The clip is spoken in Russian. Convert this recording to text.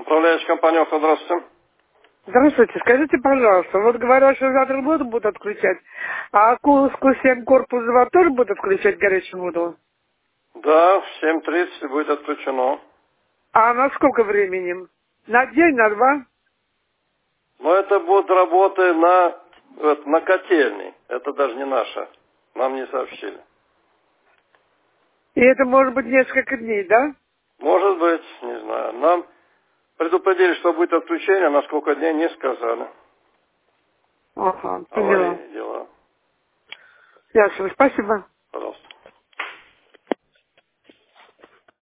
Управляющая компания «Авто», здравствуйте. Здравствуйте, скажите, пожалуйста, вот говорят, что завтра воду будут отключать, а Курску 7 корпус 2 тоже будут отключать горячую воду? Да, в 7:30 будет отключено. А на сколько времени? На день, на два? Но это будут работы на котельной. Это даже не наша. Нам не сообщили. И это может быть несколько дней, да? Может быть, не знаю. Нам предупредили, что будет отключение, на сколько дней не сказали. Ага, поняла. Аварийные дела. Ясно, спасибо.